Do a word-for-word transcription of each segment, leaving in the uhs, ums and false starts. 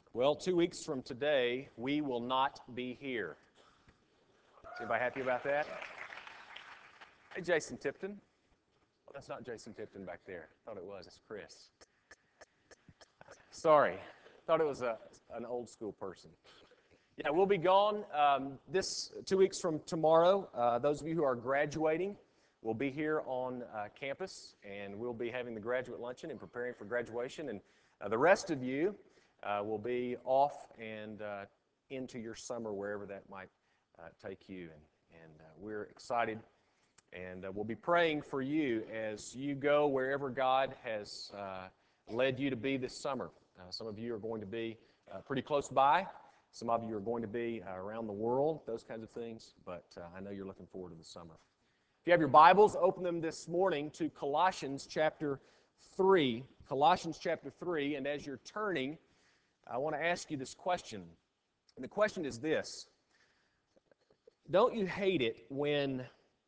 Well, two weeks from today, we will not be here. Is anybody happy about that? Hey, Jason Tipton. Well, that's not Jason Tipton back there. I thought it was. It's Chris. Sorry. Thought it was a, an old school person. Yeah, we'll be gone um, this two weeks from tomorrow. Uh, those of you who are graduating will be here on uh, campus, and we'll be having the graduate luncheon and preparing for graduation. And uh, the rest of you uh, will be off and uh, into your summer, wherever that might uh, take you. And, and uh, we're excited, and uh, we'll be praying for you as you go wherever God has uh, led you to be this summer. Uh, some of you are going to be uh, pretty close by. Some of you are going to be uh, around the world, those kinds of things, but uh, I know you're looking forward to the summer. If you have your Bibles, open them this morning to Colossians chapter three. Colossians chapter three, and as you're turning, I want to ask you this question. And the question is this: don't you hate it when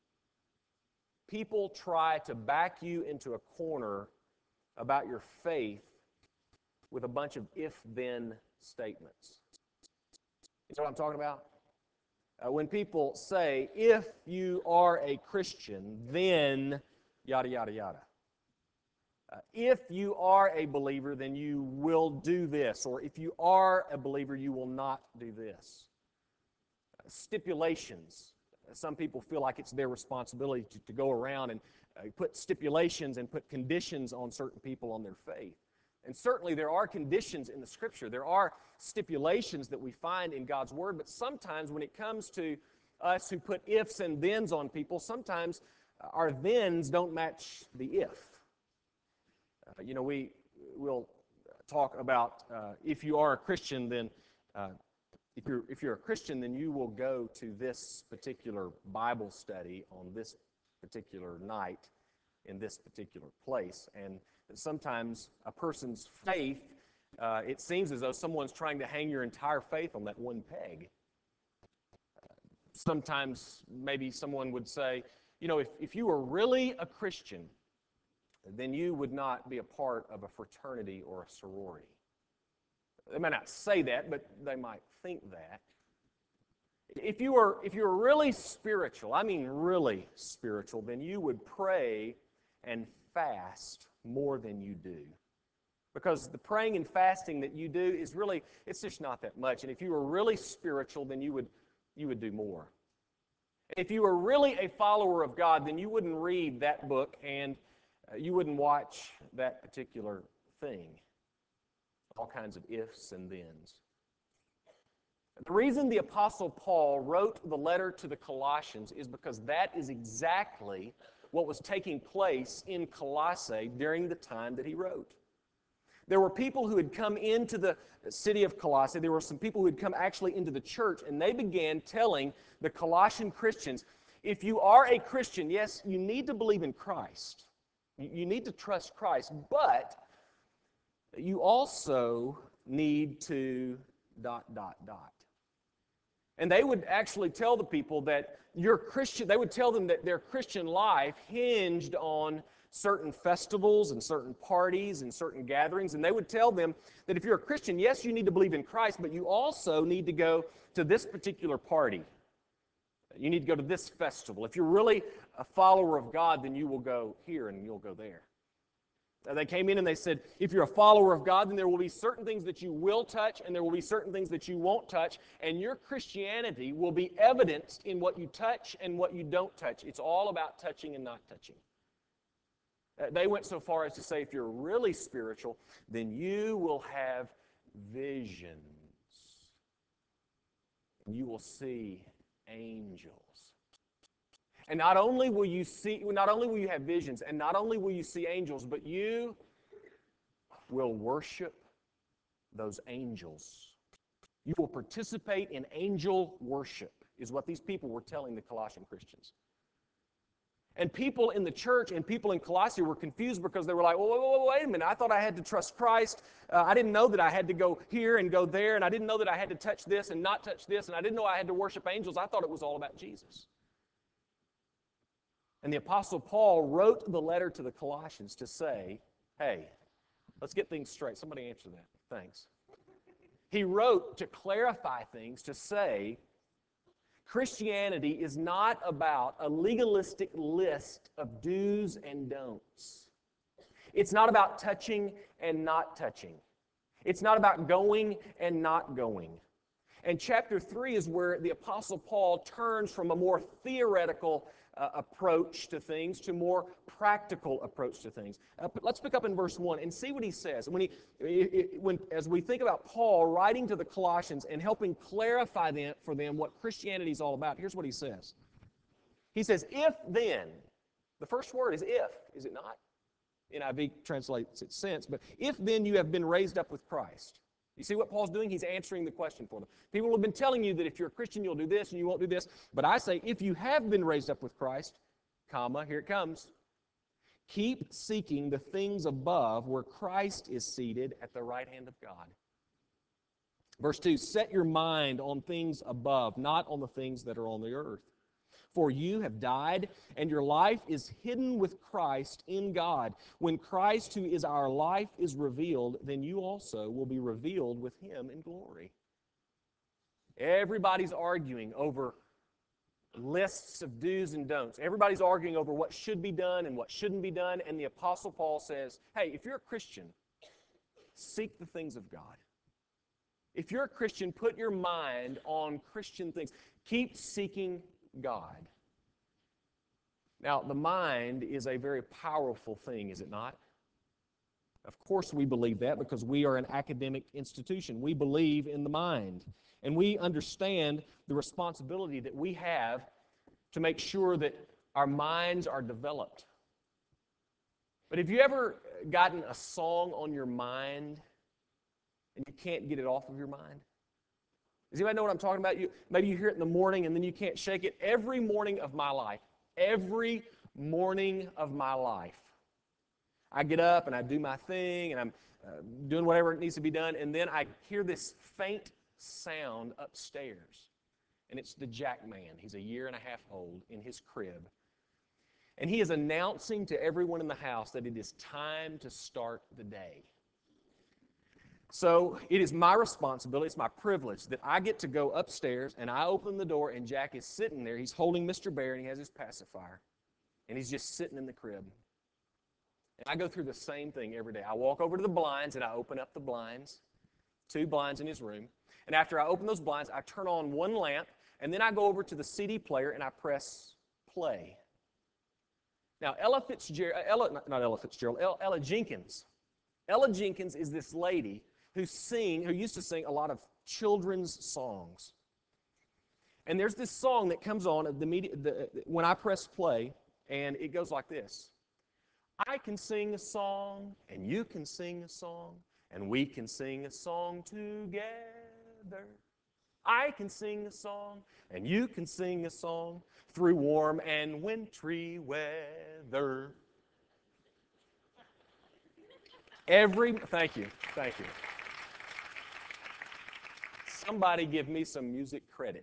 people try to back you into a corner about your faith with a bunch of if-then statements? You know what I'm talking about? Uh, when people say, if you are a Christian, then yada, yada, yada. Uh, if you are a believer, then you will do this. Or if you are a believer, you will not do this. Uh, stipulations. Some people feel like it's their responsibility to, to go around and uh, put stipulations and put conditions on certain people on their faith. And certainly there are conditions in the Scripture. There are stipulations that we find in God's Word, but sometimes when it comes to us who put ifs and thens on people, sometimes our thens don't match the if. Uh, you know, we will talk about uh, if you are a Christian, then uh, if you're if you're a Christian, then you will go to this particular Bible study on this particular night in this particular place. And sometimes a person's faith, uh, it seems as though someone's trying to hang your entire faith on that one peg. Sometimes maybe someone would say, you know, if, if you were really a Christian, then you would not be a part of a fraternity or a sorority. They might not say that, but they might think that. If you were, if you were really spiritual, I mean really spiritual, then you would pray and fast more than you do. Because the praying and fasting that you do is really, it's just not that much. And if you were really spiritual, then you would, you would do more. If you were really a follower of God, then you wouldn't read that book and uh, you wouldn't watch that particular thing. All kinds of ifs and thens. The reason the Apostle Paul wrote the letter to the Colossians is because that is exactly what was taking place in Colossae during the time that he wrote. There were people who had come into the city of Colossae. There were some people who had come actually into the church, and they began telling the Colossian Christians, if you are a Christian, yes, you need to believe in Christ. You need to trust Christ, but you also need to dot, dot, dot. And they would actually tell the people that your Christian, they would tell them that their Christian life hinged on certain festivals and certain parties and certain gatherings. And they would tell them that if you're a Christian, yes, you need to believe in Christ, but you also need to go to this particular party. You need to go to this festival. If you're really a follower of God, then you will go here and you'll go there. They came in and they said, if you're a follower of God, then there will be certain things that you will touch and there will be certain things that you won't touch, and your Christianity will be evidenced in what you touch and what you don't touch. It's all about touching and not touching. They went so far as to say, if you're really spiritual, then you will have visions. You will see angels. And not only will you see, not only will you have visions, and not only will you see angels, but you will worship those angels. You will participate in angel worship, is what these people were telling the Colossian Christians. And people in the church and people in Colossae were confused because they were like, well, wait, wait, wait a minute, I thought I had to trust Christ. Uh, I didn't know that I had to go here and go there, and I didn't know that I had to touch this and not touch this, and I didn't know I had to worship angels. I thought it was all about Jesus. And the Apostle Paul wrote the letter to the Colossians to say, hey, let's get things straight. Somebody answer that. Thanks. He wrote to clarify things, to say, Christianity is not about a legalistic list of do's and don'ts. It's not about touching and not touching. It's not about going and not going. And chapter three is where the Apostle Paul turns from a more theoretical uh, approach to things to a more practical approach to things. Uh, let's pick up in verse one and see what he says. When he, when, as we think about Paul writing to the Colossians and helping clarify them, for them what Christianity is all about, here's what he says. He says, if then, the first word is if, is it not? N I V translates it since, but if then you have been raised up with Christ. You see what Paul's doing? He's answering the question for them. People have been telling you that if you're a Christian, you'll do this and you won't do this. But I say, if you have been raised up with Christ, comma, here it comes, keep seeking the things above where Christ is seated at the right hand of God. Verse two, set your mind on things above, not on the things that are on the earth. For you have died, and your life is hidden with Christ in God. When Christ, who is our life, is revealed, then you also will be revealed with Him in glory. Everybody's arguing over lists of do's and don'ts. Everybody's arguing over what should be done and what shouldn't be done, and the Apostle Paul says, hey, if you're a Christian, seek the things of God. If you're a Christian, put your mind on Christian things. Keep seeking God. Now, the mind is a very powerful thing, is it not? Of course we believe that because we are an academic institution. We believe in the mind. And we understand the responsibility that we have to make sure that our minds are developed. But have you ever gotten a song on your mind and you can't get it off of your mind? Does anybody know what I'm talking about? You, maybe you hear it in the morning and then you can't shake it. Every morning of my life, every morning of my life, I get up and I do my thing and I'm uh, doing whatever needs to be done, and then I hear this faint sound upstairs. And it's the Jack man. He's a year and a half old in his crib. And he is announcing to everyone in the house that it is time to start the day. So it is my responsibility, it's my privilege that I get to go upstairs and I open the door and Jack is sitting there. He's holding Mister Bear and he has his pacifier. And he's just sitting in the crib. And I go through the same thing every day. I walk over to the blinds and I open up the blinds, two blinds in his room. And after I open those blinds, I turn on one lamp and then I go over to the C D player and I press play. Now, Ella Fitzgerald, Ella, not Ella Fitzgerald, Ella, Ella Jenkins. Ella Jenkins is this lady who sing, who used to sing a lot of children's songs. And there's this song that comes on the media, the, when I press play, and it goes like this. I can sing a song, and you can sing a song, and we can sing a song together. I can sing a song, and you can sing a song through warm and wintry weather. Every, thank you, thank you. Somebody give me some music credit.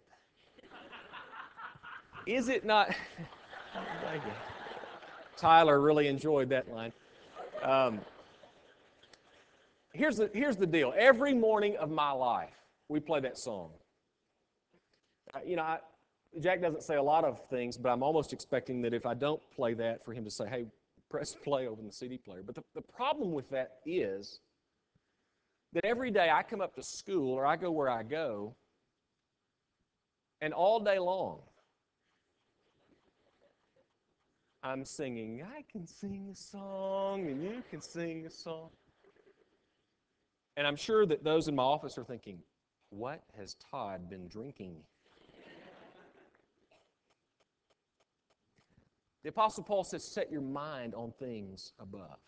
Is it not? Thank you. Tyler really enjoyed that line. Um, here's the, here's the deal. Every morning of my life, we play that song. Uh, you know, I, Jack doesn't say a lot of things, but I'm almost expecting that if I don't play that, for him to say, hey, press play over in the C D player. But the, the problem with that is that every day I come up to school or I go where I go, and all day long, I'm singing, I can sing a song and you can sing a song. And I'm sure that those in my office are thinking, what has Todd been drinking? The Apostle Paul says, set your mind on things above.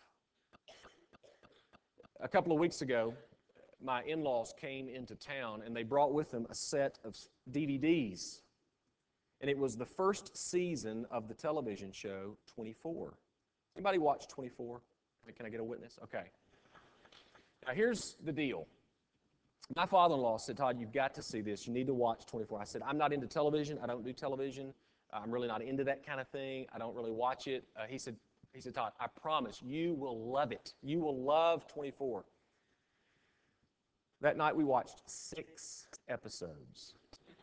A couple of weeks ago, my in-laws came into town and they brought with them a set of D V Ds. And it was the first season of the television show twenty-four. Anybody watch twenty-four? Can I get a witness? Okay. Now here's the deal. My father-in-law said, Todd, you've got to see this. You need to watch twenty-four. I said, I'm not into television. I don't do television. I'm really not into that kind of thing. I don't really watch it. Uh, he said, he said, Todd, I promise you will love it. You will love twenty-four. That night we watched six episodes.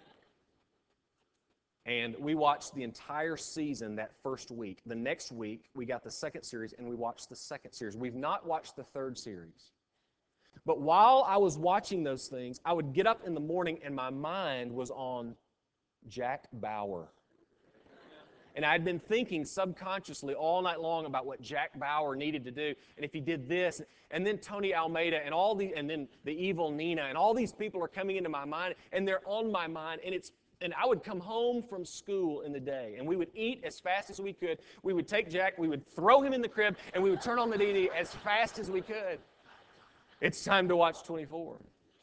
And we watched the entire season that first week. The next week, we got the second series, and we watched the second series. We've not watched the third series. But while I was watching those things, I would get up in the morning, and my mind was on Jack Bauer. And I'd been thinking subconsciously all night long about what Jack Bauer needed to do, and if he did this, and then Tony Almeida, and all the, and then the evil Nina, and all these people are coming into my mind, and they're on my mind, and it's, and I would come home from school in the day, and we would eat as fast as we could. We would take Jack, we would throw him in the crib, and we would turn on the D V D as fast as we could. It's time to watch twenty-four.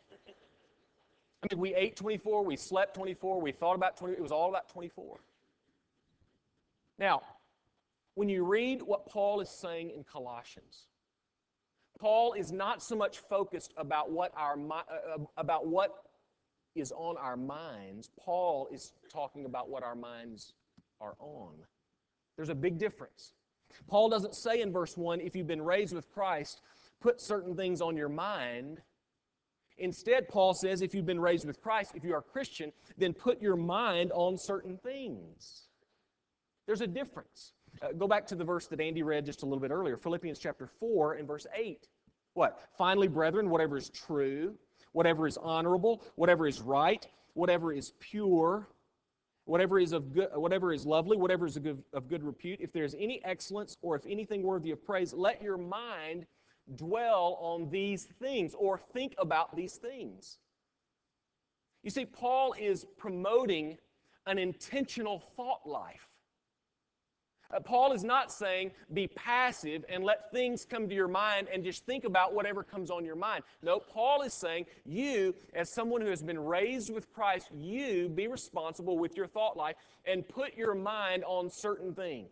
I mean, we ate twenty-four, we slept twenty-four, we thought about twenty-four, it was all about twenty-four. Now, when you read what Paul is saying in Colossians, Paul is not so much focused about what our uh, about what is on our minds. Paul is talking about what our minds are on. There's a big difference. Paul doesn't say in verse one, if you've been raised with Christ, put certain things on your mind. Instead, Paul says, if you've been raised with Christ, if you are a Christian, then put your mind on certain things. There's a difference. Uh, go back to the verse that Andy read just a little bit earlier, Philippians chapter four and verse eight. What? Finally, brethren, whatever is true, whatever is honorable, whatever is right, whatever is pure, whatever is of good, whatever is lovely, whatever is of good, of good repute, if there is any excellence or if anything worthy of praise, let your mind dwell on these things or think about these things. You see, Paul is promoting an intentional thought life. Uh, Paul is not saying be passive and let things come to your mind and just think about whatever comes on your mind. No, Paul is saying you, as someone who has been raised with Christ, you be responsible with your thought life and put your mind on certain things.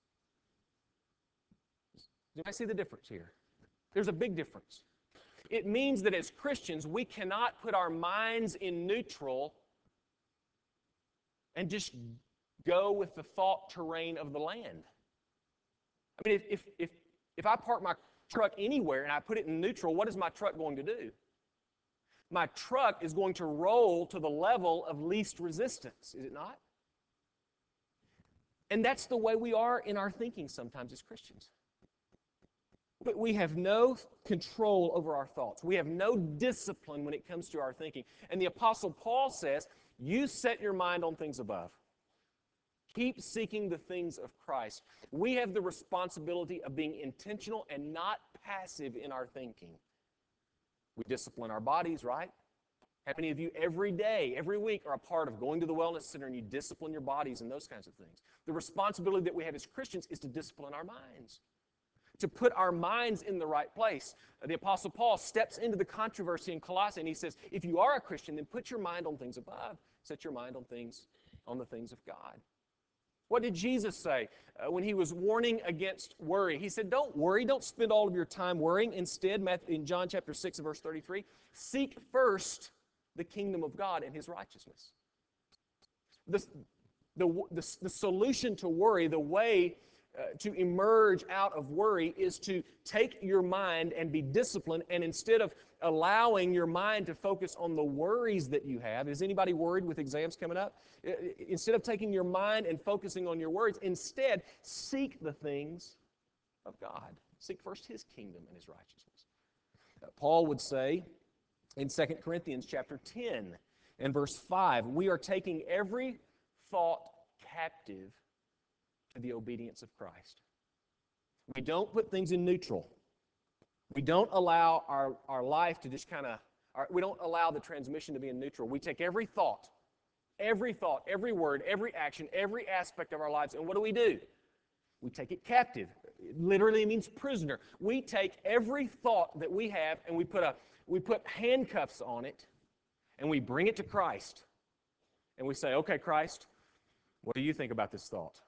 Do I see the difference here? There's a big difference. It means that as Christians, we cannot put our minds in neutral and just go with the thought terrain of the land. I mean, if, if, if, if I park my truck anywhere and I put it in neutral, what is my truck going to do? My truck is going to roll to the level of least resistance, is it not? And that's the way we are in our thinking sometimes as Christians. But we have no control over our thoughts. We have no discipline when it comes to our thinking. And the Apostle Paul says, you set your mind on things above. Keep seeking the things of Christ. We have the responsibility of being intentional and not passive in our thinking. We discipline our bodies, right? How many of you every day, every week are a part of going to the Wellness Center and you discipline your bodies and those kinds of things? The responsibility that we have as Christians is to discipline our minds, to put our minds in the right place. The Apostle Paul steps into the controversy in Colossae and he says, if you are a Christian, then put your mind on things above. Set your mind on things, on the things of God. What did Jesus say uh, when he was warning against worry? He said, don't worry, don't spend all of your time worrying. Instead, in John chapter six and verse thirty-three, seek first the kingdom of God and his righteousness. The, the, the, the solution to worry, the way uh, to emerge out of worry is to take your mind and be disciplined, and instead of allowing your mind to focus on the worries that you have. Is anybody worried with exams coming up? Instead of taking your mind and focusing on your worries, instead seek the things of God. Seek first his kingdom and his righteousness. Uh, Paul would say in Second Corinthians chapter ten and verse five, we are taking every thought captive to the obedience of Christ. We don't put things in neutral. We don't allow our, our life to just kind of, we don't allow the transmission to be in neutral. We take every thought, every thought, every word, every action, every aspect of our lives, and what do we do? We take it captive. It literally means prisoner. We take every thought that we have and we put, a, we put handcuffs on it and we bring it to Christ. And we say, okay, Christ, what do you think about this thought?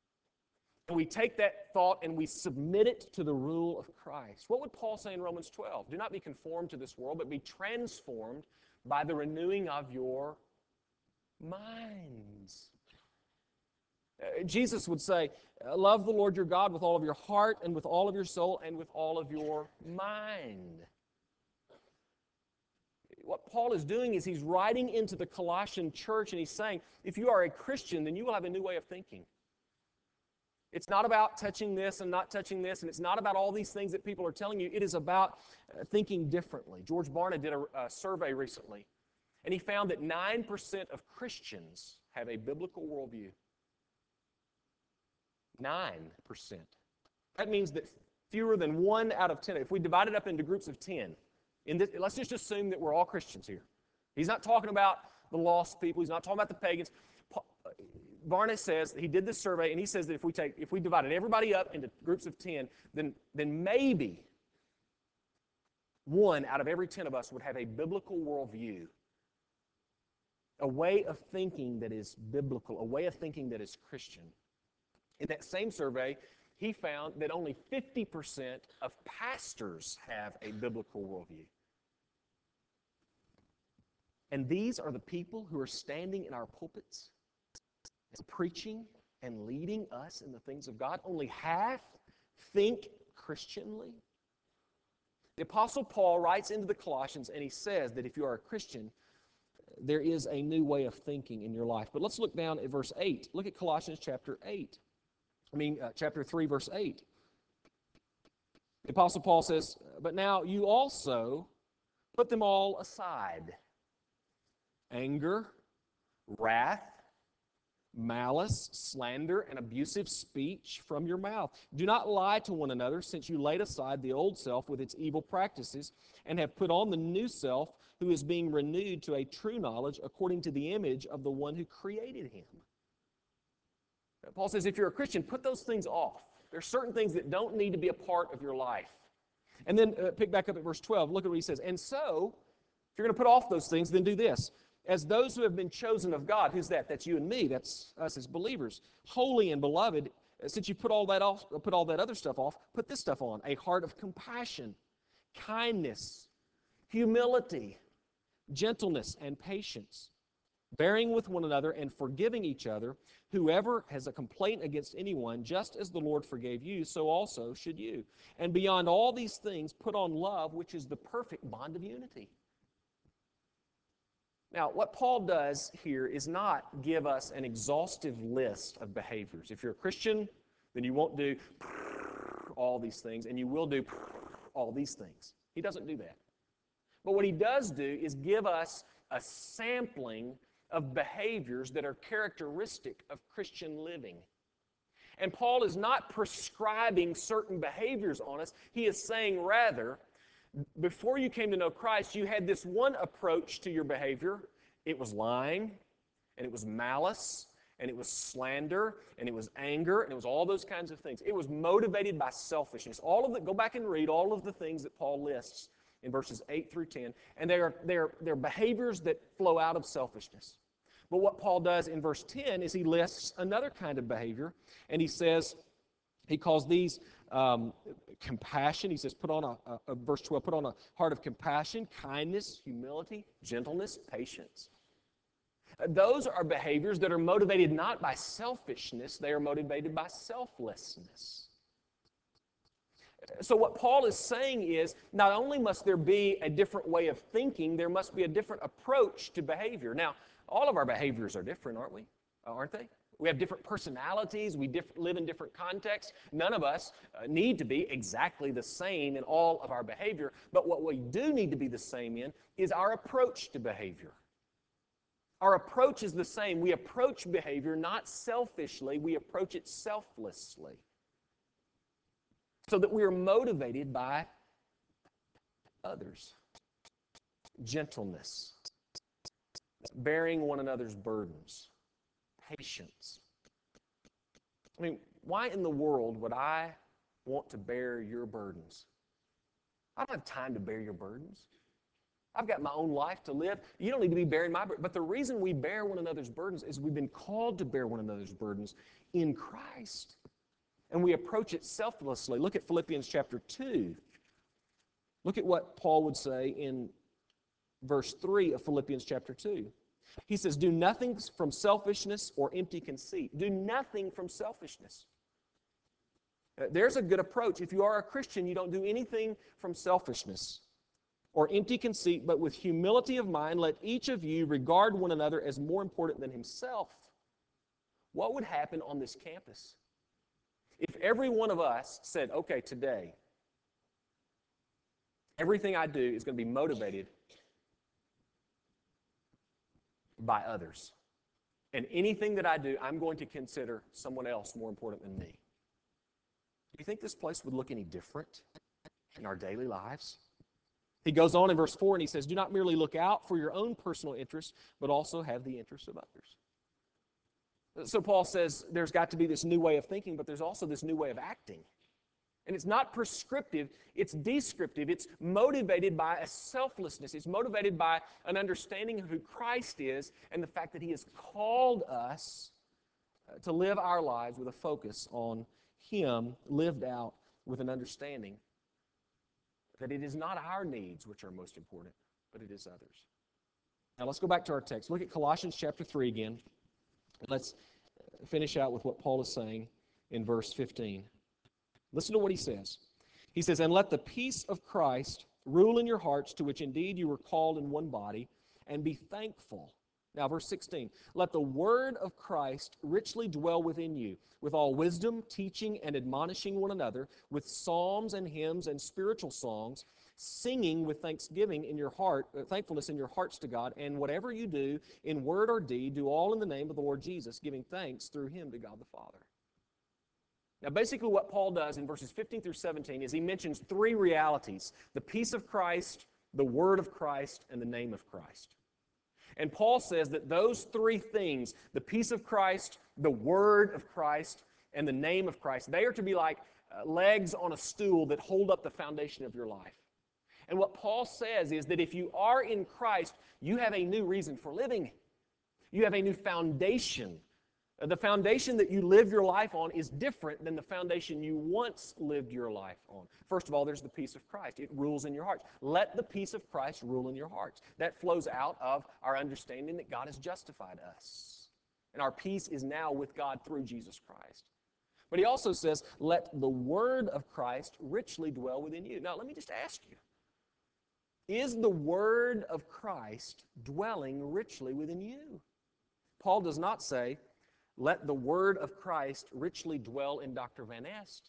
And we take that thought and we submit it to the rule of Christ. What would Paul say in Romans twelve? Do not be conformed to this world, but be transformed by the renewing of your minds. Uh, Jesus would say, love the Lord your God with all of your heart and with all of your soul and with all of your mind. what Paul is doing is he's writing into the Colossian church and he's saying, if you are a Christian, then you will have a new way of thinking. It's not about touching this and not touching this, and it's not about all these things that people are telling you. It is about uh, thinking differently. George Barna did a, a survey recently, and he found that nine percent of Christians have a biblical worldview. nine percent. That means that fewer than one out of ten. If we divide it up into groups of ten, in this, let's just assume that we're all Christians here. He's not talking about the lost people. He's not talking about the pagans. Barna says, he did this survey, and he says that if we take, if we divided everybody up into groups of ten, then, then maybe one out of every ten of us would have a biblical worldview, a way of thinking that is biblical, a way of thinking that is Christian. In that same survey, he found that only fifty percent of pastors have a biblical worldview. And these are the people who are standing in our pulpits, preaching and leading us in the things of God. Only half think Christianly. The Apostle Paul writes into the Colossians and he says that if you are a Christian, there is a new way of thinking in your life. But let's look down at verse eight. Look at Colossians chapter eight. I mean, uh, chapter three, verse eight. The Apostle Paul says, but now you also put them all aside. Anger, wrath, malice, slander, and abusive speech from your mouth. Do not lie to one another, since you laid aside the old self with its evil practices and have put on the new self, who is being renewed to a true knowledge according to the image of the one who created him. Paul says if you're a Christian, put those things off. There are certain things that don't need to be a part of your life. And then uh, pick back up at verse twelve. Look at what he says. And so, if you're going to put off those things, then do this. As those who have been chosen of God, who's that? That's you and me. That's us as believers. Holy and beloved, since you put all that off, put all that other stuff off, put this stuff on. A heart of compassion, kindness, humility, gentleness, and patience, bearing with one another and forgiving each other. Whoever has a complaint against anyone, just as the Lord forgave you, so also should you. And beyond all these things, put on love, which is the perfect bond of unity. Now, what Paul does here is not give us an exhaustive list of behaviors. If you're a Christian, then you won't do all these things, and you will do all these things. He doesn't do that. But what he does do is give us a sampling of behaviors that are characteristic of Christian living. And Paul is not prescribing certain behaviors on us. He is saying, rather, before you came to know Christ, you had this one approach to your behavior. It was lying, and it was malice, and it was slander, and it was anger, and it was all those kinds of things. It was motivated by selfishness. All of the, go back and read all of the things that Paul lists in verses eight through ten, and they are, they're, they're behaviors that flow out of selfishness. But what Paul does in verse ten is he lists another kind of behavior, and he says, he calls these um, compassion. He says, put on a, a, a, verse twelve, put on a heart of compassion, kindness, humility, gentleness, patience. Uh, those are behaviors that are motivated not by selfishness, they are motivated by selflessness. So what Paul is saying is, not only must there be a different way of thinking, there must be a different approach to behavior. Now, all of our behaviors are different, aren't we? Aren't they? We have different personalities. We diff- live in different contexts. None of us uh, need to be exactly the same in all of our behavior. But what we do need to be the same in is our approach to behavior. Our approach is the same. We approach behavior not selfishly. We approach it selflessly. So that we are motivated by others. Gentleness. Bearing one another's burdens. Patience. I mean, why in the world would I want to bear your burdens? I don't have time to bear your burdens. I've got my own life to live. You don't need to be bearing my burdens. But the reason we bear one another's burdens is we've been called to bear one another's burdens in Christ. And we approach it selflessly. Look at Philippians chapter two. Look at what Paul would say in verse three of Philippians chapter two. He says, do nothing from selfishness or empty conceit. Do nothing from selfishness. There's a good approach. If you are a Christian, you don't do anything from selfishness. or empty conceit, but with humility of mind, let each of you regard one another as more important than himself. What would happen on this campus if every one of us said, okay, today, everything I do is going to be motivated by others. And anything that I do, I'm going to consider someone else more important than me. Do you think this place would look any different in our daily lives? He goes on in verse four and he says, do not merely look out for your own personal interests, but also have the interests of others. So Paul says there's got to be this new way of thinking, but there's also this new way of acting. And it's not prescriptive, it's descriptive. It's motivated by a selflessness. It's motivated by an understanding of who Christ is and the fact that He has called us to live our lives with a focus on Him, lived out with an understanding that it is not our needs which are most important, but it is others. Now let's go back to our text. Look at Colossians chapter three again. Let's finish out with what Paul is saying in verse fifteen. Listen to what he says. He says, and let the peace of Christ rule in your hearts, to which indeed you were called in one body, and be thankful. Now, verse sixteen, let the word of Christ richly dwell within you, with all wisdom, teaching and admonishing one another, with psalms and hymns and spiritual songs, singing with thanksgiving in your heart, uh, thankfulness in your hearts to God, and whatever you do, in word or deed, do all in the name of the Lord Jesus, giving thanks through Him to God the Father. Now, basically what Paul does in verses fifteen through seventeen is he mentions three realities: the peace of Christ, the word of Christ, and the name of Christ. And Paul says that those three things, the peace of Christ, the word of Christ, and the name of Christ, they are to be like uh, legs on a stool that hold up the foundation of your life. And what Paul says is that if you are in Christ, you have a new reason for living. You have a new foundation. Uh, the foundation that you live your life on is different than the foundation you once lived your life on. First of all, there's the peace of Christ. It rules in your hearts. Let the peace of Christ rule in your hearts. That flows out of our understanding that God has justified us. And our peace is now with God through Jesus Christ. But he also says, let the word of Christ richly dwell within you. Now, let me just ask you, is the word of Christ dwelling richly within you? Paul does not say, let the word of Christ richly dwell in Doctor Van Est.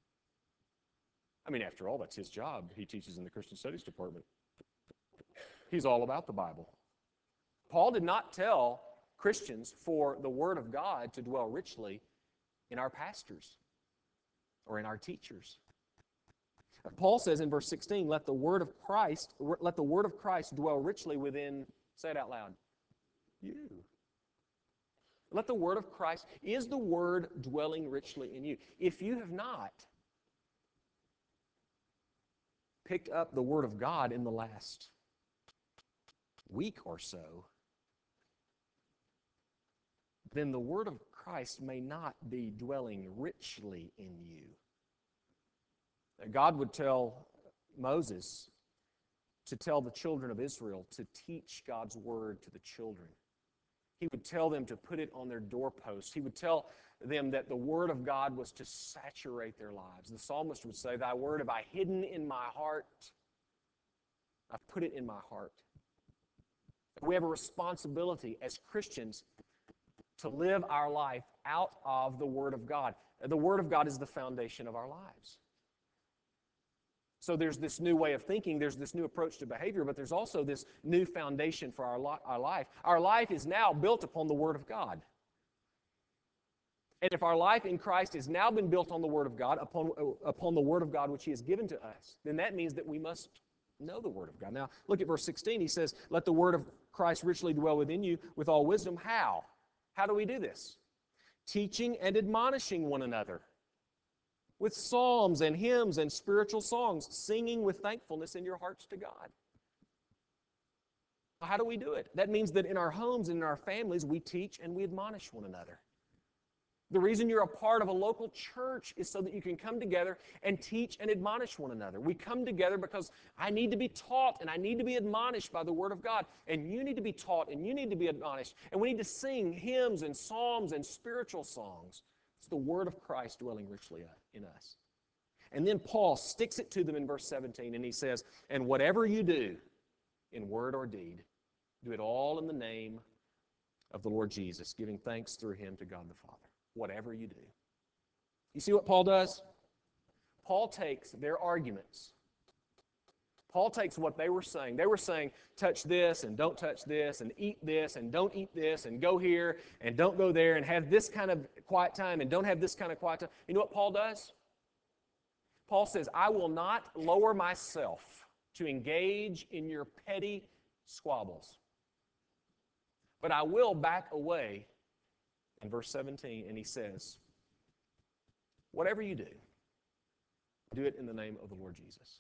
I mean, after all, that's his job. He teaches in the Christian Studies department. He's all about the Bible. Paul did not tell Christians for the word of God to dwell richly in our pastors or in our teachers. Paul says in verse sixteen, let the word of Christ, let the word of Christ dwell richly within, say it out loud, you. Let the word of Christ, is the word dwelling richly in you? If you have not picked up the word of God in the last week or so, then the word of Christ may not be dwelling richly in you. God would tell Moses to tell the children of Israel to teach God's word to the children. He would tell them to put it on their doorposts. He would tell them that the word of God was to saturate their lives. The psalmist would say, thy word have I hidden in my heart. I've put it in my heart. We have a responsibility as Christians to live our life out of the word of God. The word of God is the foundation of our lives. So there's this new way of thinking, there's this new approach to behavior, but there's also this new foundation for our, li- our life. Our life is now built upon the Word of God. And if our life in Christ has now been built on the Word of God, upon, upon the Word of God which He has given to us, then that means that we must know the Word of God. Now, look at verse sixteen. He says, let the Word of Christ richly dwell within you with all wisdom. How? How do we do this? Teaching and admonishing one another with psalms and hymns and spiritual songs, singing with thankfulness in your hearts to God. How do we do it? That means that in our homes and in our families, we teach and we admonish one another. The reason you're a part of a local church is so that you can come together and teach and admonish one another. We come together because I need to be taught and I need to be admonished by the Word of God. And you need to be taught and you need to be admonished. And we need to sing hymns and psalms and spiritual songs. It's the Word of Christ dwelling richly in us. And then Paul sticks it to them in verse seventeen, and he says, and whatever you do in word or deed, do it all in the name of the Lord Jesus, giving thanks through him to God the Father. Whatever you do. You see what Paul does? Paul takes their arguments. Paul takes what they were saying. They were saying, touch this and don't touch this, and eat this and don't eat this, and go here and don't go there, and have this kind of quiet time and don't have this kind of quiet time. You know what Paul does? Paul says, I will not lower myself to engage in your petty squabbles, but I will back away. In verse seventeen, and he says, whatever you do, do it in the name of the Lord Jesus.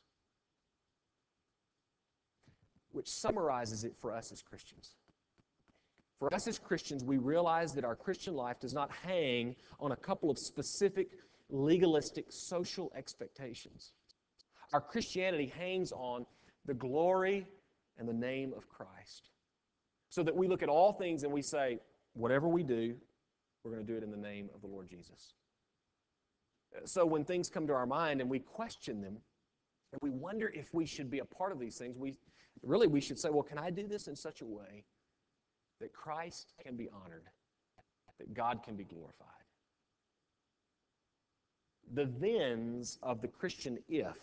Which summarizes it for us as Christians. For us as Christians, we realize that our Christian life does not hang on a couple of specific legalistic social expectations. Our Christianity hangs on the glory and the name of Christ. So that we look at all things and we say, whatever we do, we're going to do it in the name of the Lord Jesus. So when things come to our mind and we question them, and we wonder if we should be a part of these things, we really we should say, well, can I do this in such a way that Christ can be honored, that God can be glorified? The thens of the Christian if,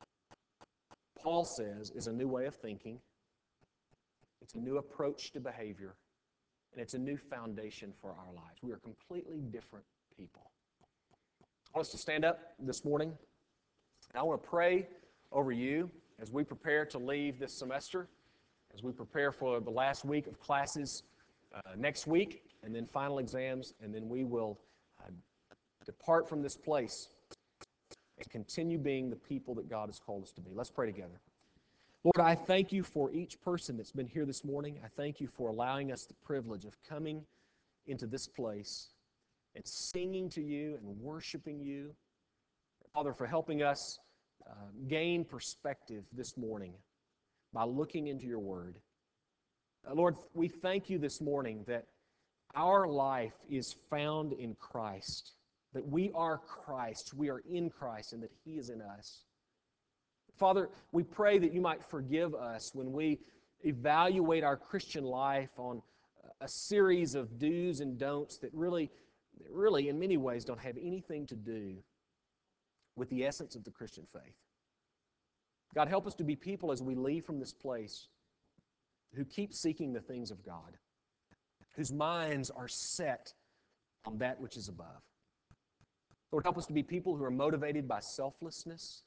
Paul says, is a new way of thinking. It's a new approach to behavior. And it's a new foundation for our lives. We are completely different people. I want us to stand up this morning. And I want to pray over you as we prepare to leave this semester, as we prepare for the last week of classes uh, next week, and then final exams, and then we will uh, depart from this place and continue being the people that God has called us to be. Let's pray together. Lord, I thank you for each person that's been here this morning. I thank you for allowing us the privilege of coming into this place and singing to you and worshiping you. Father, for helping us uh, gain perspective this morning by looking into your word. Uh, Lord, we thank you this morning that our life is found in Christ, that we are Christ, we are in Christ, and that he is in us. Father, we pray that you might forgive us when we evaluate our Christian life on a series of do's and don'ts that really, really in many ways don't have anything to do with the essence of the Christian faith. God, help us to be people as we leave from this place who keep seeking the things of God, whose minds are set on that which is above. Lord, help us to be people who are motivated by selflessness,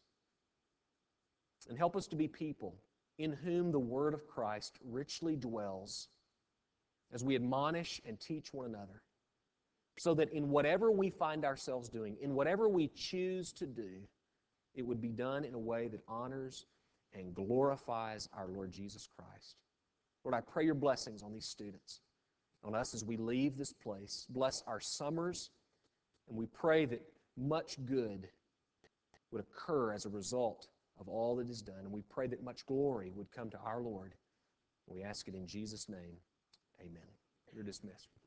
and help us to be people in whom the word of Christ richly dwells as we admonish and teach one another, so that in whatever we find ourselves doing, in whatever we choose to do, it would be done in a way that honors and glorifies our Lord Jesus Christ. Lord, I pray your blessings on these students, on us as we leave this place. Bless our summers, and we pray that much good would occur as a result of all that is done. And we pray that much glory would come to our Lord. We ask it in Jesus' name. Amen. You're dismissed.